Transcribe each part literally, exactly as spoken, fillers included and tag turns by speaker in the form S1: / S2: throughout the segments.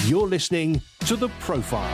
S1: You're listening to The Profile.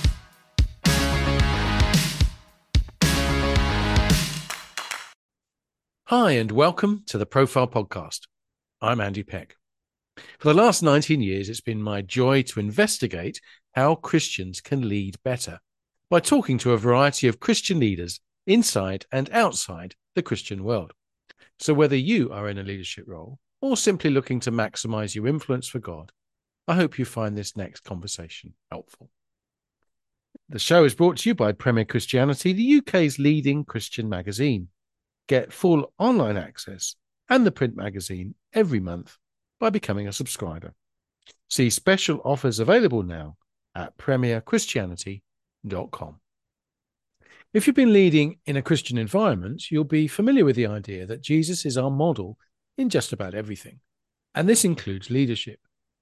S2: Hi, and welcome to The Profile Podcast. I'm Andy Peck. For the last nineteen years, it's been my joy to investigate how Christians can lead better by talking to a variety of Christian leaders inside and outside the Christian world. So whether you are in a leadership role or simply looking to maximize your influence for God, I hope you find this next conversation helpful. The show is brought to you by Premier Christianity, the U K's leading Christian magazine. Get full online access and the print magazine every month by becoming a subscriber. See special offers available now at premier christianity dot com. If you've been leading in a Christian environment, you'll be familiar with the idea that Jesus is our model in just about everything, and this includes leadership.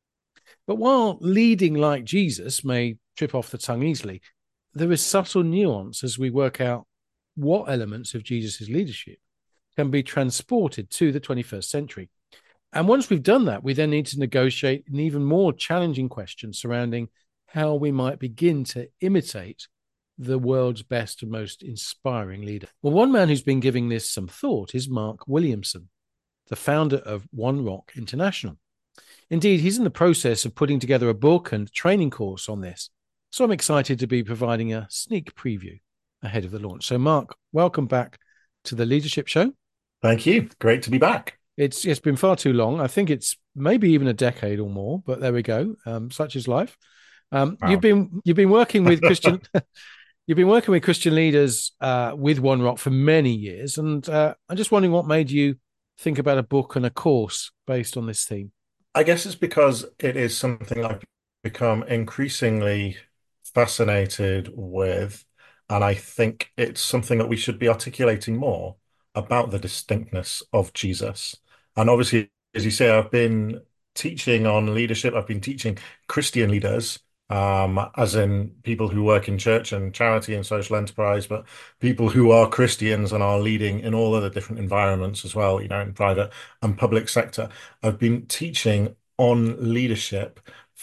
S2: But while leading like Jesus may trip off the tongue easily, there is subtle nuance as we work out what elements of Jesus' leadership can be transported to the twenty-first century. And once we've done that, we then need to negotiate an even more challenging question surrounding how we might begin to imitate the world's best and most inspiring leader. Well, one man who's been giving this some thought is Mark Williamson, the founder of One Rock International. Indeed, he's in the process of putting together a book and training course on this. So I'm excited to be providing a sneak preview ahead of the launch. So Mark, welcome back to the Leadership Show.
S3: Thank you. Great to be back.
S2: It's It's been far too long. I think it's maybe even a decade or more, but there we go. Um, such is life. Um,
S3: Wow.
S2: You've been you've been working with Christian you've been working with Christian leaders uh, with One Rock for many years, and uh, I'm just wondering what made you think about a book and a course based on this theme.
S3: I guess it's because it is something I've become increasingly fascinated with, and I think it's something that we should be articulating more about the distinctness of Jesus. And obviously, as you say, I've been teaching on leadership. I've been teaching Christian leaders, um, as in people who work in church and charity and social enterprise, but people who are Christians and are leading in all other different environments as well, you know, in private and public sector. I've been teaching on leadership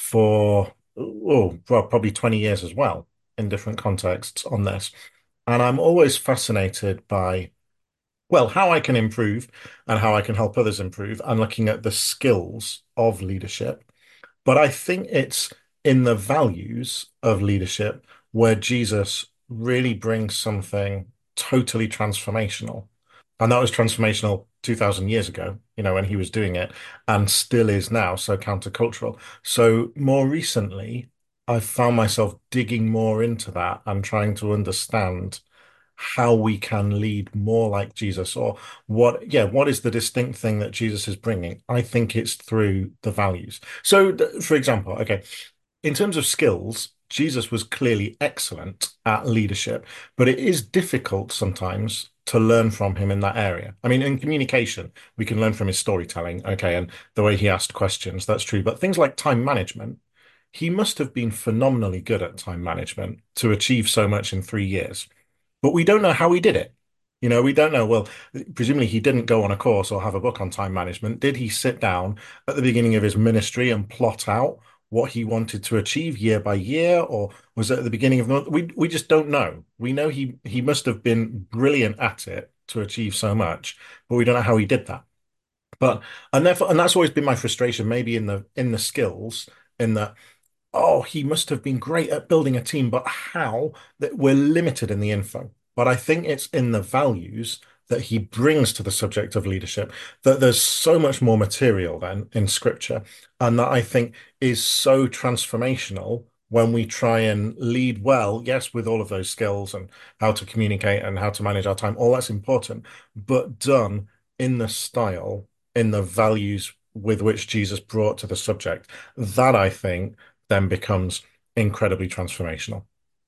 S3: for, oh, well, probably twenty years as well in different contexts on this. And I'm always fascinated by, well, how I can improve and how I can help others improve and looking at the skills of leadership. But I think it's in the values of leadership where Jesus really brings something totally transformational. And that was transformational two thousand years ago, you know, when he was doing it, and still is now, so countercultural. So more recently, I've found myself digging more into that and trying to understand how we can lead more like Jesus, or what, yeah, what is the distinct thing that Jesus is bringing? I think it's through the values. So, for example, okay, in terms of skills, Jesus was clearly excellent at leadership, but it is difficult sometimes to learn from him in that area. I mean, in communication, we can learn from his storytelling, okay, and the way he asked questions, that's true. But things like time management, he must have been phenomenally good at time management to achieve so much in three years. But we don't know how he did it. You know, we don't know. Well, presumably he didn't go on a course or have a book on time management. Did he sit down at the beginning of his ministry and plot out what he wanted to achieve year by year, or was it at the beginning of the month? We we just don't know. We know he he must have been brilliant at it to achieve so much, but we don't know how he did that. But and therefore, and that's always been my frustration, maybe in the in the skills, in that, oh, he must have been great at building a team, but how? That we're limited in the info. But I think it's in the values that he brings to the subject of leadership that there's so much more material than in scripture, and that I think is so transformational when we try and lead well. Yes, with all of those skills and how to communicate and how to manage our time, all that's important, but done in the style, in the values with which Jesus brought to the subject. That, I think, then becomes incredibly transformational.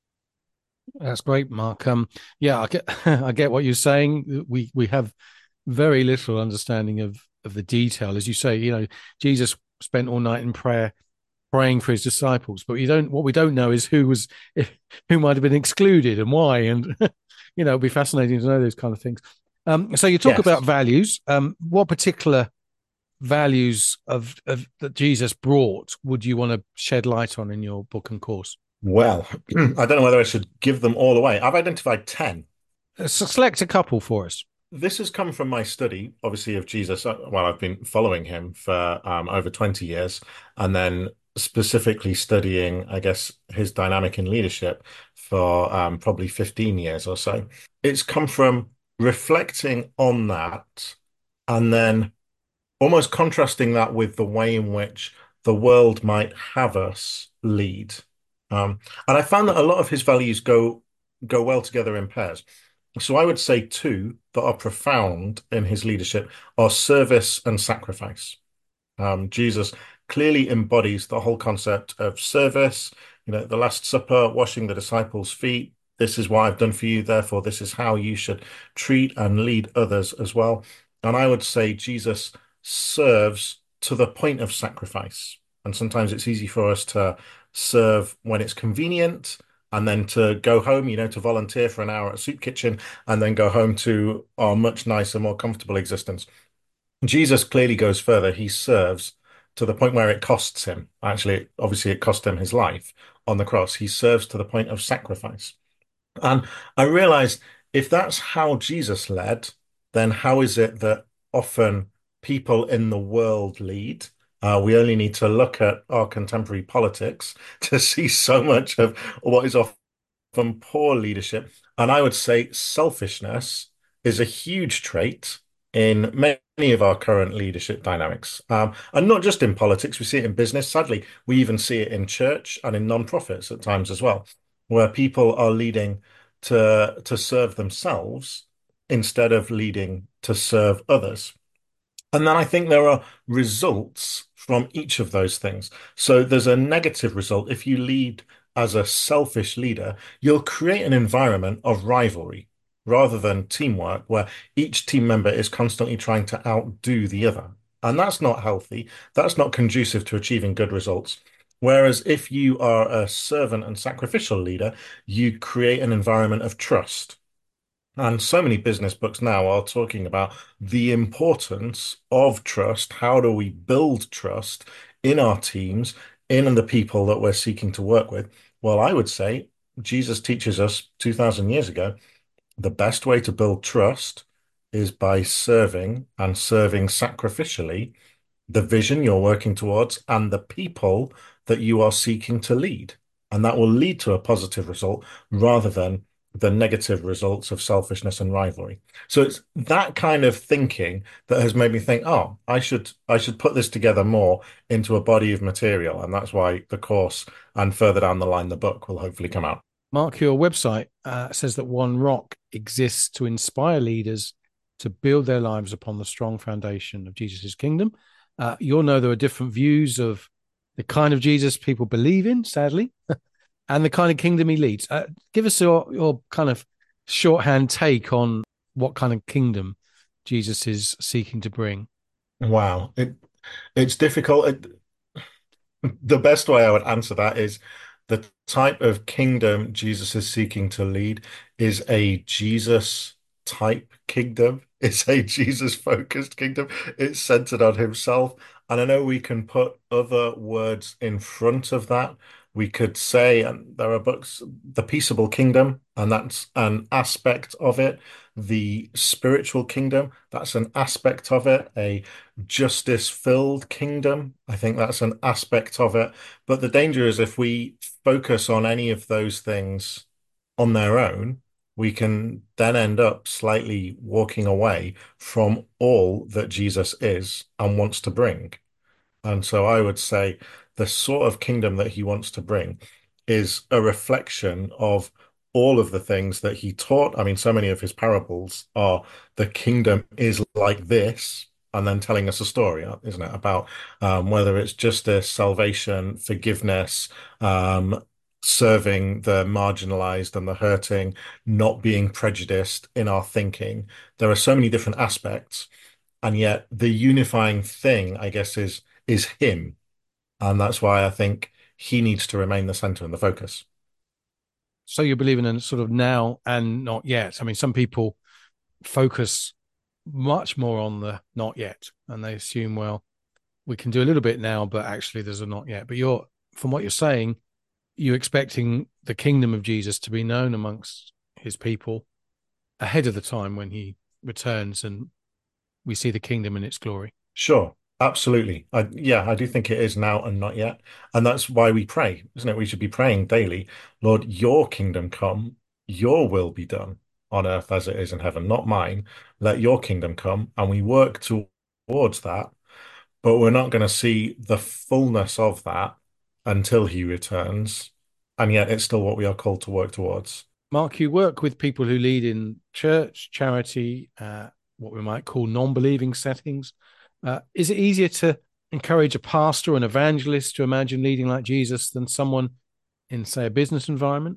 S2: That's great, Mark. Um, yeah, I get I get what you're saying. We we have very little understanding of of the detail, as you say. You know, Jesus spent all night in prayer, praying for his disciples, but you don't. What we don't know is who was who might have been excluded and why. And you know, it'd be fascinating to know those kind of things. Um, so you talk
S3: Yes.
S2: about values. Um, what particular values of, of that Jesus brought would you want to shed light on in your book and course?
S3: Well, I don't know whether I should give them all away. I've identified ten.
S2: Uh, So select a couple for us.
S3: This has come from my study, obviously, of Jesus. Uh, Well, I've been following him for um, over twenty years, and then specifically studying, I guess, his dynamic in leadership for um, probably fifteen years or so. It's come from reflecting on that and then almost contrasting that with the way in which the world might have us lead. Um, and I found that a lot of his values go go well together in pairs. So I would say two that are profound in his leadership are service and sacrifice. Um, Jesus clearly embodies the whole concept of service. You know, the Last Supper, washing the disciples' feet. This is what I've done for you, therefore, this is how you should treat and lead others as well. And I would say Jesus serves to the point of sacrifice. And sometimes it's easy for us to serve when it's convenient and then to go home, you know, to volunteer for an hour at a soup kitchen and then go home to our much nicer, more comfortable existence. Jesus clearly goes further. He serves to the point where it costs him. Actually, obviously, it cost him his life on the cross. He serves to the point of sacrifice. And I realized if that's how Jesus led, then how is it that often people in the world lead? Uh, we only need to look at our contemporary politics to see so much of what is often poor leadership. And I would say selfishness is a huge trait in many of our current leadership dynamics. Um, and not just in politics, we see it in business. Sadly, we even see it in church and in non-profits at times as well, where people are leading to to serve themselves instead of leading to serve others. And then I think there are results from each of those things. So there's a negative result. If you lead as a selfish leader, you'll create an environment of rivalry rather than teamwork, where each team member is constantly trying to outdo the other. And that's not healthy. That's not conducive to achieving good results. Whereas if you are a servant and sacrificial leader, you create an environment of trust. And so many business books now are talking about the importance of trust. How do we build trust in our teams, in the people that we're seeking to work with? Well, I would say Jesus teaches us two thousand years ago, the best way to build trust is by serving and serving sacrificially the vision you're working towards and the people that you are seeking to lead. And that will lead to a positive result rather than the negative results of selfishness and rivalry. So it's that kind of thinking that has made me think, oh, I should I should put this together more into a body of material. And that's why the course and further down the line, the book will hopefully come out.
S2: Mark, your website uh, says that One Rock exists to inspire leaders to build their lives upon the strong foundation of Jesus' kingdom. Uh, you'll know there are different views of the kind of Jesus people believe in, sadly, and the kind of kingdom he leads. Uh, give us your, your kind of shorthand take on what kind of kingdom Jesus is seeking to bring.
S3: Wow. It it's difficult. It, the best way I would answer that is the type of kingdom Jesus is seeking to lead is a Jesus type kingdom. It's a Jesus focused kingdom. It's centered on himself. And I know we can put other words in front of that. We could say, and there are books, the peaceable kingdom, and that's an aspect of it. The spiritual kingdom, that's an aspect of it. A justice-filled kingdom, I think that's an aspect of it. But the danger is if we focus on any of those things on their own, we can then end up slightly walking away from all that Jesus is and wants to bring. And so I would say the sort of kingdom that he wants to bring is a reflection of all of the things that he taught. I mean, so many of his parables are the kingdom is like this, and then telling us a story, isn't it? About um, whether it's justice, salvation, forgiveness, um, serving the marginalized and the hurting, not being prejudiced in our thinking. There are so many different aspects, and yet the unifying thing, I guess, is is him. And that's why I think he needs to remain the center and the focus.
S2: So you believe in a sort of now and not yet. I mean, some people focus much more on the not yet, and they assume, well, we can do a little bit now, but actually there's a not yet. But you're, from what you're saying, you're expecting the kingdom of Jesus to be known amongst his people ahead of the time when he returns and we see the kingdom in its glory.
S3: Sure, absolutely. I, yeah, I do think it is now and not yet. And that's why we pray, isn't it? We should be praying daily, Lord, your kingdom come, your will be done on earth as it is in heaven, not mine. Let your kingdom come. And we work towards that, but we're not going to see the fullness of that until he returns. And yet it's still what we are called to work towards.
S2: Mark, you work with people who lead in church, charity, uh, what we might call non-believing settings. Uh, is it easier to encourage a pastor or an evangelist to imagine leading like Jesus than someone in, say, a business environment?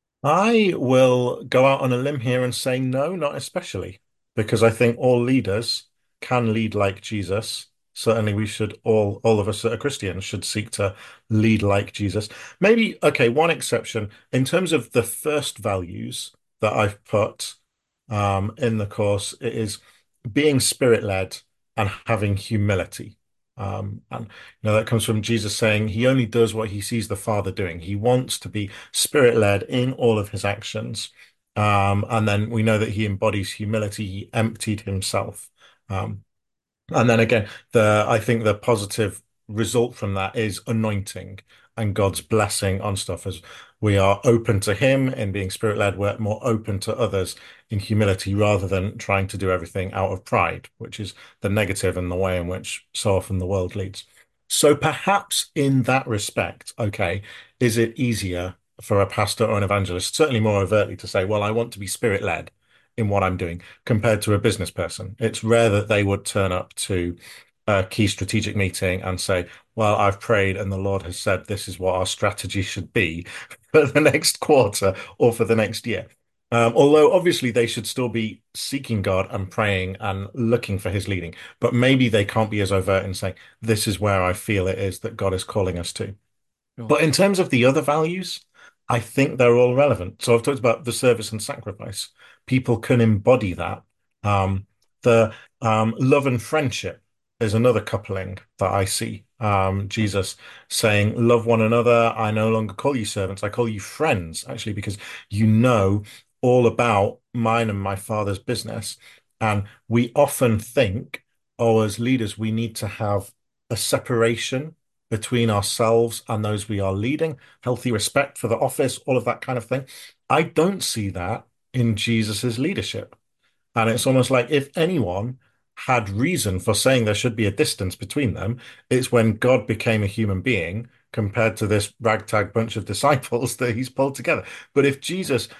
S3: I will go out on a limb here and say no, not especially, because I think all leaders can lead like Jesus. Certainly, we should all, all of us that are Christians should seek to lead like Jesus. Maybe, okay, one exception in terms of the first values that I've put um, in the course, it is being spirit-led and having humility. Um, and you know that comes from Jesus saying he only does what he sees the Father doing. He wants to be spirit-led in all of his actions. Um, and then we know that he embodies humility. He emptied himself. Um, and then again, the I think the positive result from that is anointing and God's blessing on stuff as we are open to him in being spirit-led, we're more open to others in humility rather than trying to do everything out of pride, which is the negative and the way in which so often the world leads. So perhaps in that respect, okay, is it easier for a pastor or an evangelist, certainly more overtly to say, well, I want to be spirit-led in what I'm doing compared to a business person? It's rare that they would turn up to a key strategic meeting and say, well, I've prayed and the Lord has said this is what our strategy should be for the next quarter or for the next year. Um, although obviously they should still be seeking God and praying and looking for his leading, but maybe they can't be as overt in saying, this is where I feel it is that God is calling us to.
S2: Sure.
S3: But in terms of the other values, I think they're all relevant. So I've talked about the service and sacrifice. People can embody that. Um, the um, love and friendship is another coupling that I see. Um, Jesus saying, love one another. I no longer call you servants. I call you friends, actually, because you know all about mine and my Father's business. And we often think, oh, as leaders, we need to have a separation between ourselves and those we are leading, healthy respect for the office, all of that kind of thing. I don't see that in Jesus's leadership. And it's almost like if anyone had reason for saying there should be a distance between them, it's when God became a human being compared to this ragtag bunch of disciples that he's pulled together. But if Jesus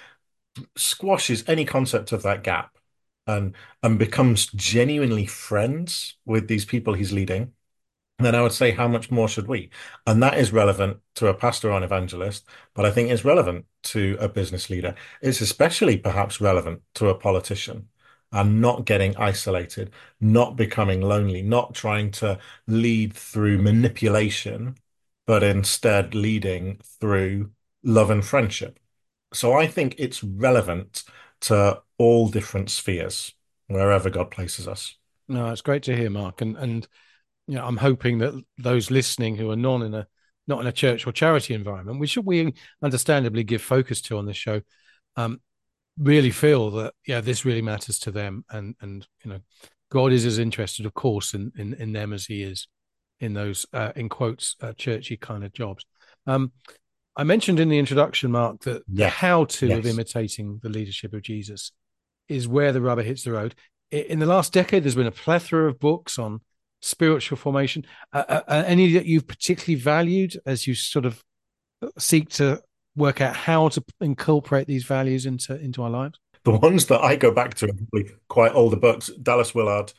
S3: squashes any concept of that gap and and becomes genuinely friends with these people he's leading, then I would say, how much more should we? And that is relevant to a pastor or an evangelist, but I think it's relevant to a business leader. It's especially perhaps relevant to a politician and not getting isolated, not becoming lonely, not trying to lead through manipulation, but instead leading through love and friendship. So I think it's relevant to all different spheres, wherever God places us.
S2: No, it's great to hear, Mark. And, and, you know, I'm hoping that those listening who are non in a not in a church or charity environment, which we understandably give focus to on this show, um, really feel that yeah, this really matters to them, and and you know, God is as interested, of course, in in, in them as He is in those uh, in quotes uh, churchy kind of jobs. Um, I mentioned in the introduction, Mark, that the
S3: Yeah.
S2: how-to of
S3: Yes.
S2: imitating the leadership of Jesus is where the rubber hits the road. In the last decade, there's been a plethora of books on spiritual formation. Uh, uh, uh, any that you've particularly valued as you sort of seek to work out how to incorporate these values into into our lives?
S3: The ones that I go back to are probably quite older books. Dallas Willard,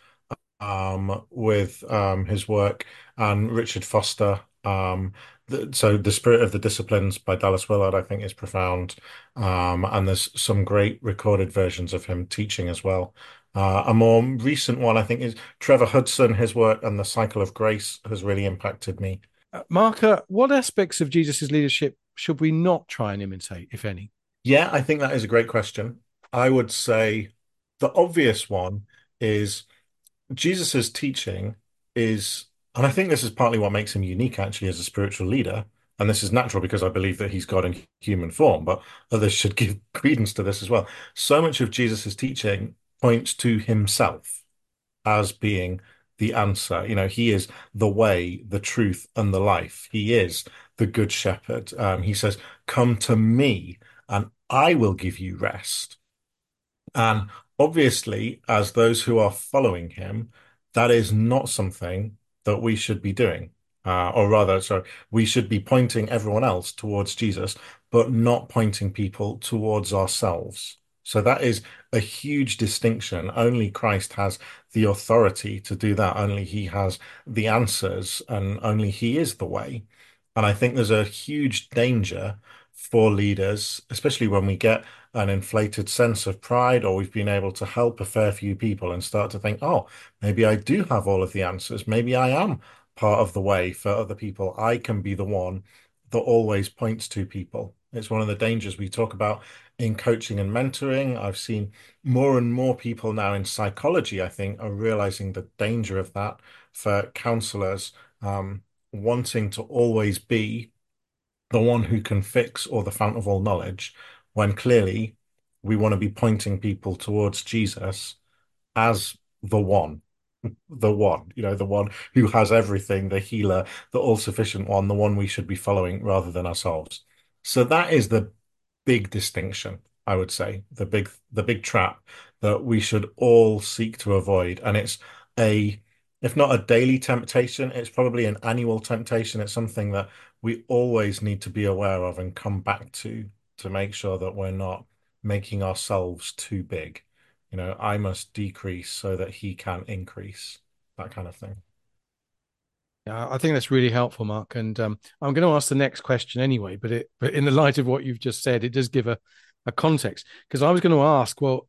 S3: um, with um, his work, and Richard Foster. Um, the, so The Spirit of the Disciplines by Dallas Willard, I think, is profound. Um, and there's some great recorded versions of him teaching as well. Uh, a more recent one, I think, is Trevor Hudson. His work and The Cycle of Grace has really impacted me.
S2: Uh, Mark, uh, what aspects of Jesus's leadership should we not try and imitate, if any?
S3: Yeah, I think that is a great question. I would say the obvious one is Jesus's teaching is And I think this is partly what makes him unique, actually, as a spiritual leader. And this is natural because I believe that he's God in human form, but others should give credence to this as well. So much of Jesus's teaching points to himself as being the answer. You know, he is the way, the truth, and the life. He is the good shepherd. Um, he says, "Come to me, and I will give you rest." And obviously, as those who are following him, that is not something that we should be doing. Uh, or rather, sorry, we should be pointing everyone else towards Jesus, but not pointing people towards ourselves. So that is a huge distinction. Only Christ has the authority to do that. Only he has the answers, and only he is the way. And I think there's a huge danger for leaders, especially when we get an inflated sense of pride, or we've been able to help a fair few people and start to think, oh, maybe I do have all of the answers. Maybe I am part of the way for other people. I can be the one that always points to people. It's one of the dangers we talk about in coaching and mentoring. I've seen more and more people now in psychology, I think, are realizing the danger of that for counselors, um, wanting to always be the one who can fix or the fount of all knowledge, when clearly we want to be pointing people towards Jesus as the one, the one, you know, the one who has everything, the healer, the all-sufficient one, the one we should be following rather than ourselves. So that is the big distinction, I would say, the big the big trap that we should all seek to avoid. And it's a, if not a daily temptation, it's probably an annual temptation. It's something that we always need to be aware of and come back to to make sure that we're not making ourselves too big. You know, I must decrease so that he can increase, that kind of thing.
S2: Yeah, I think that's really helpful, Mark. And um, I'm going to ask the next question anyway, but it, but in the light of what you've just said, it does give a, a context. Because I was going to ask, well,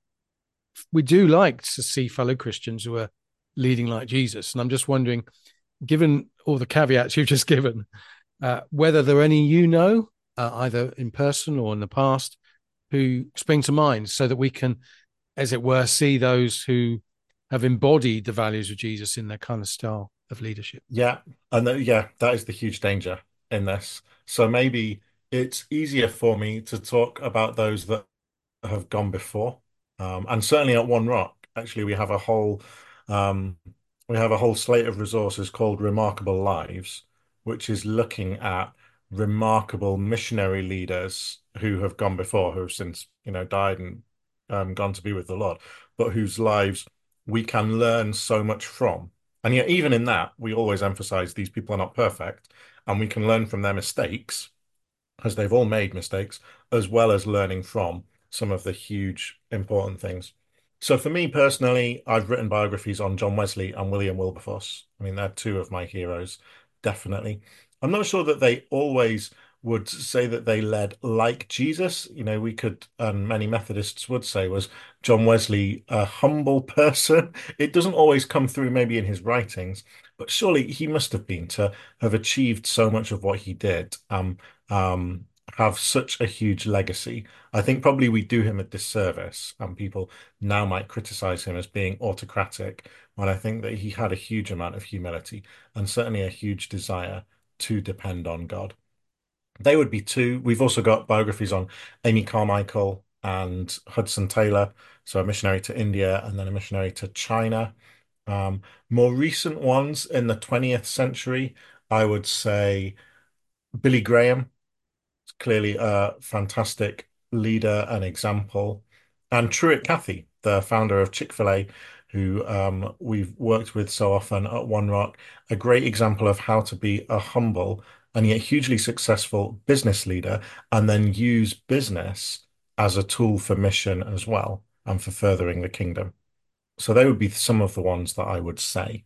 S2: we do like to see fellow Christians who are leading like Jesus, and I'm just wondering, given all the caveats you've just given, uh, whether there are any you know, uh, either in person or in the past, who spring to mind, so that we can, as it were, see those who have embodied the values of Jesus in their kind of style of leadership.
S3: Yeah, and th- yeah, that is the huge danger in this. So maybe it's easier for me to talk about those that have gone before. Um, and certainly at One Rock, actually, we have a whole um, we have a whole slate of resources called Remarkable Lives, which is looking at remarkable missionary leaders who have gone before, who have since, you know, died and um, gone to be with the Lord, but whose lives we can learn so much from. And yet, even in that, we always emphasize these people are not perfect, and we can learn from their mistakes, as they've all made mistakes, as well as learning from some of the huge important things. So for me personally, I've written biographies on John Wesley and William Wilberforce. I mean, they're two of my heroes, definitely. I'm not sure that they always would say that they led like Jesus. You know, we could, and many Methodists would say, was John Wesley a humble person? It doesn't always come through maybe in his writings, but surely he must have been to have achieved so much of what he did. Um, um, have such a huge legacy. I think probably we do him a disservice, and people now might criticize him as being autocratic, when I think that he had a huge amount of humility and certainly a huge desire to depend on God. They would be two. We've also got biographies on Amy Carmichael and Hudson Taylor, so a missionary to India and then a missionary to China. Um, More recent ones in the twentieth century, I would say Billy Graham, clearly a fantastic leader and example. And Truett Cathy, the founder of Chick-fil-A, who um, we've worked with so often at One Rock, a great example of how to be a humble and yet hugely successful business leader, and then use business as a tool for mission as well and for furthering the kingdom. So they would be some of the ones that I would say.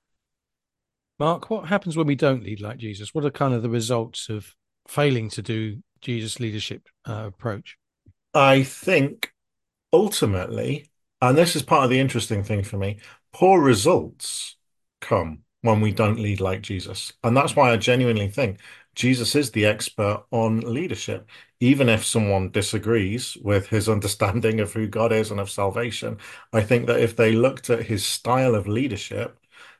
S2: Mark, what happens when we don't lead like Jesus? What are kind of the results of failing to do Jesus' leadership uh, approach?
S3: I think ultimately, and this is part of the interesting thing for me, poor results come when we don't lead like Jesus. And that's why I genuinely think Jesus is the expert on leadership. Even if someone disagrees with his understanding of who God is and of salvation, I think that if they looked at his style of leadership,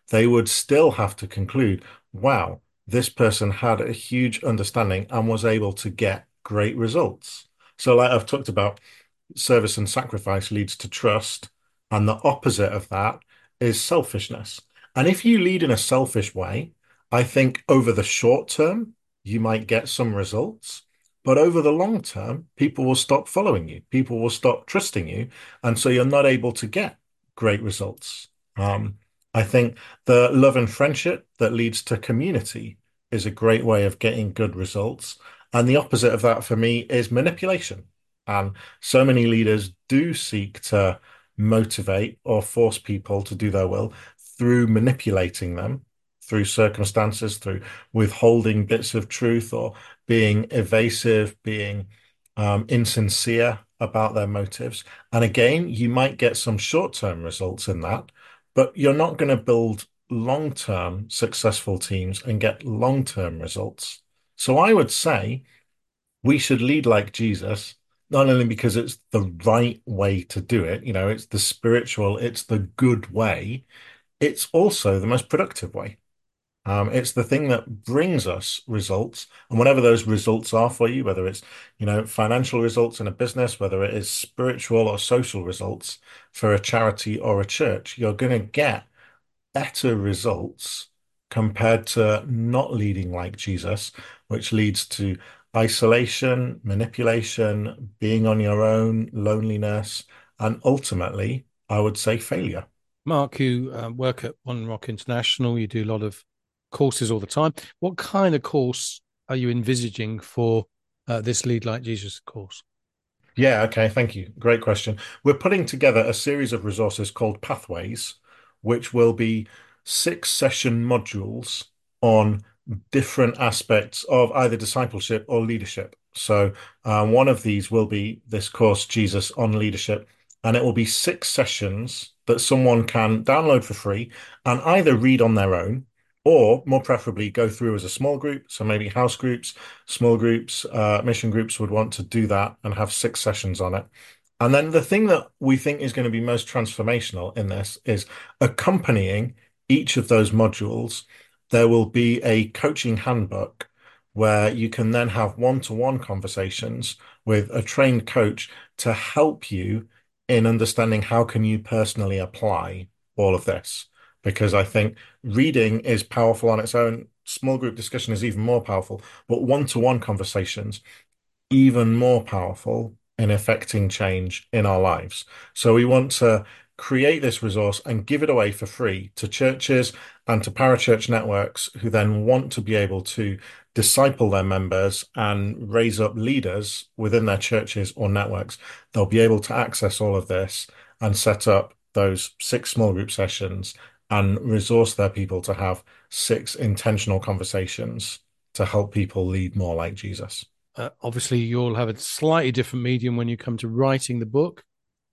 S3: they would still have to conclude, wow, this person had a huge understanding and was able to get great results. So, like I've talked about, service and sacrifice leads to trust, and the opposite of that is selfishness. And if you lead in a selfish way, I think over the short term, you might get some results. But over the long term, people will stop following you. People will stop trusting you. And so you're not able to get great results. Um, I think the love and friendship that leads to community is a great way of getting good results. And the opposite of that for me is manipulation. And so many leaders do seek to motivate or force people to do their will through manipulating them, through circumstances, through withholding bits of truth or being evasive, being um, insincere about their motives. And again, you might get some short-term results in that, but you're not going to build long-term successful teams and get long-term results. So I would say we should lead like Jesus, not only because it's the right way to do it, you know, it's the spiritual, it's the good way, it's also the most productive way. Um, it's the thing that brings us results. And whatever those results are for you, whether it's, you know, financial results in a business, whether it is spiritual or social results for a charity or a church, you're going to get better results compared to not leading like Jesus, which leads to isolation, manipulation, being on your own, loneliness, and ultimately, I would say failure.
S2: Mark, you uh, work at One Rock International. You do a lot of courses all the time. What kind of course are you envisaging for uh, this Lead Like Jesus course?
S3: Yeah, okay, thank you. Great question. We're putting together a series of resources called Pathways, which will be six session modules on different aspects of either discipleship or leadership. So, uh, one of these will be this course, Jesus on Leadership, and it will be six sessions that someone can download for free and either read on their own or more preferably go through as a small group. So maybe house groups, small groups, uh, mission groups would want to do that and have six sessions on it. And then the thing that we think is going to be most transformational in this is accompanying each of those modules, there will be a coaching handbook where you can then have one-to-one conversations with a trained coach to help you in understanding how can you personally apply all of this. Because I think reading is powerful on its own. Small group discussion is even more powerful, but one-to-one conversations even more powerful in affecting change in our lives. So we want to create this resource and give it away for free to churches and to parachurch networks who then want to be able to disciple their members and raise up leaders within their churches or networks. They'll be able to access all of this and set up those six small group sessions and resource their people to have six intentional conversations to help people lead more like Jesus.
S2: Uh, obviously, you'll have a slightly different medium when you come to writing the book.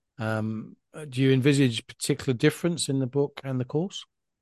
S2: Um, do you envisage particular difference in the book and the course?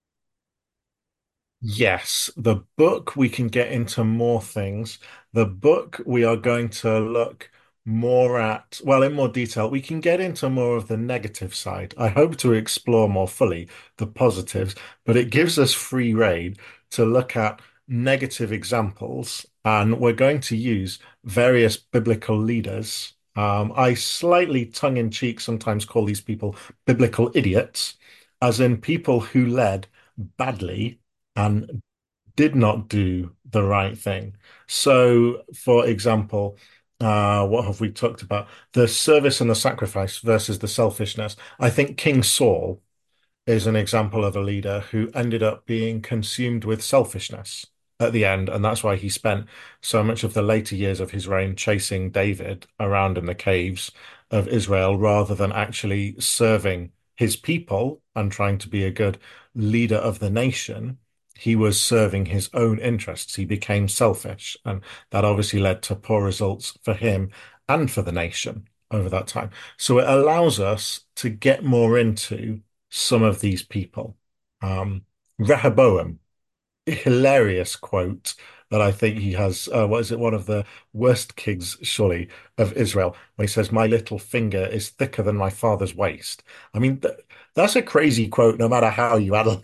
S3: Yes, the book we can get into more things. The book we are going to look more at, well, in more detail, we can get into more of the negative side. I hope to explore more fully the positives, but it gives us free rein to look at negative examples, and we're going to use various biblical leaders. Um, I slightly tongue in cheek sometimes call these people biblical idiots, as in people who led badly and did not do the right thing. So, for example, uh, what have we talked about? The service and the sacrifice versus the selfishness. I think King Saul is an example of a leader who ended up being consumed with selfishness at the end. And that's why he spent so much of the later years of his reign chasing David around in the caves of Israel rather than actually serving his people and trying to be a good leader of the nation. He was serving his own interests. He became selfish, and that obviously led to poor results for him and for the nation over that time. So it allows us to get more into some of these people. Um, Rehoboam, hilarious quote that I think he has. Uh, what is it? One of the worst kings, surely, of Israel, where he says, "My little finger is thicker than my father's waist." I mean, th that's a crazy quote, no matter how you analyze.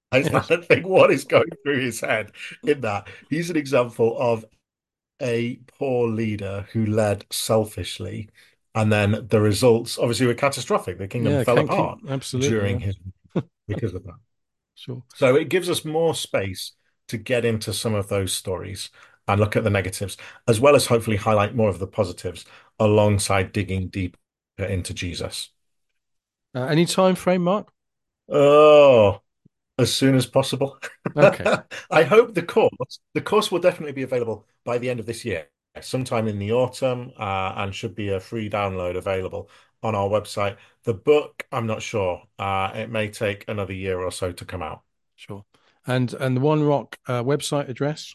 S3: I
S2: Yes.
S3: stand and think what is going through his head in that. He's an example of a poor leader who led selfishly, and then the results obviously were catastrophic. The kingdom
S2: Yeah,
S3: fell
S2: can't keep,
S3: apart
S2: absolutely,
S3: during
S2: yeah,
S3: his because of that.
S2: sure.
S3: So it gives us more space to get into some of those stories and look at the negatives, as well as hopefully highlight more of the positives alongside digging deeper into Jesus.
S2: Uh, any time frame, Mark?
S3: Oh, as soon as possible.
S2: Okay,
S3: I hope the course, the course will definitely be available by the end of this year, sometime in the autumn, uh, and should be a free download available on our website. The book, I'm not sure. Uh, it may take another year or so to come out.
S2: sure. And and the One Rock uh, website address?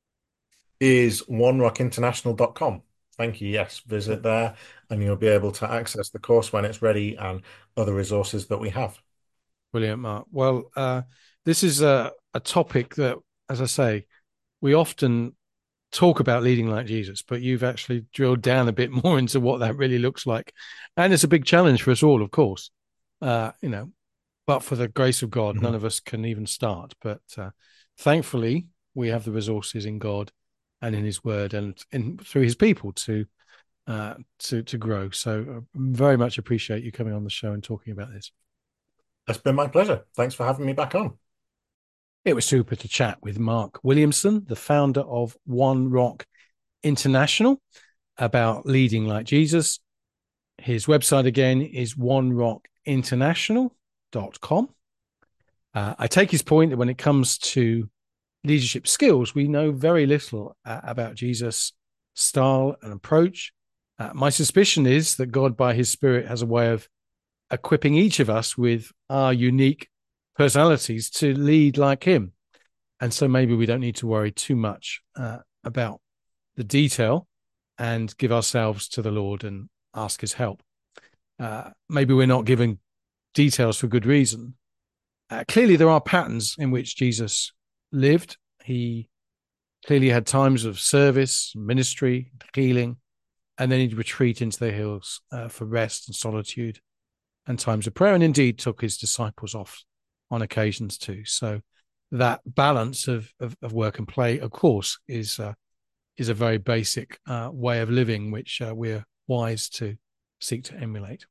S3: Is one rock international dot com. Thank you. Yes, visit there and you'll be able to access the course when it's ready and other resources that we have.
S2: Brilliant, Mark. Well, uh, this is a, a topic that, as I say, we often talk about leading like Jesus, but you've actually drilled down a bit more into what that really looks like. And it's a big challenge for us all, of course. Uh, you know, but for the grace of God, none
S3: Mhm.
S2: of us can even start. But uh, thankfully, we have the resources in God and in His Word and in, through His people to uh, to to grow. So, I very much appreciate you coming on the show and talking about this.
S3: It's been my pleasure. Thanks for having me back on.
S2: It was super to chat with Mark Williamson, the founder of One Rock International, about leading like Jesus. His website again is one rock international dot com. Uh, I take his point that when it comes to leadership skills, we know very little uh, about Jesus' style and approach. Uh, my suspicion is that God, by his Spirit, has a way of equipping each of us with our unique personalities to lead like him. And so maybe we don't need to worry too much uh, about the detail and give ourselves to the Lord and ask his help. Uh, maybe we're not giving details for good reason. Uh, clearly, there are patterns in which Jesus lived. He clearly had times of service, ministry, healing, and then he'd retreat into the hills uh, for rest and solitude and times of prayer, and indeed took his disciples off on occasions too. So that balance of, of, of work and play, of course, is uh, is a very basic uh, way of living, which uh, we're wise to seek to emulate.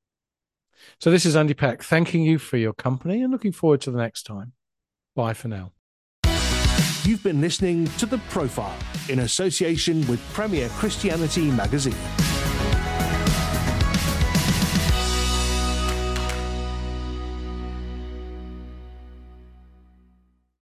S2: So this is Andy Peck, thanking you for your company and looking forward to the next time. Bye for now.
S1: You've been listening to The Profile in association with Premier Christianity Magazine.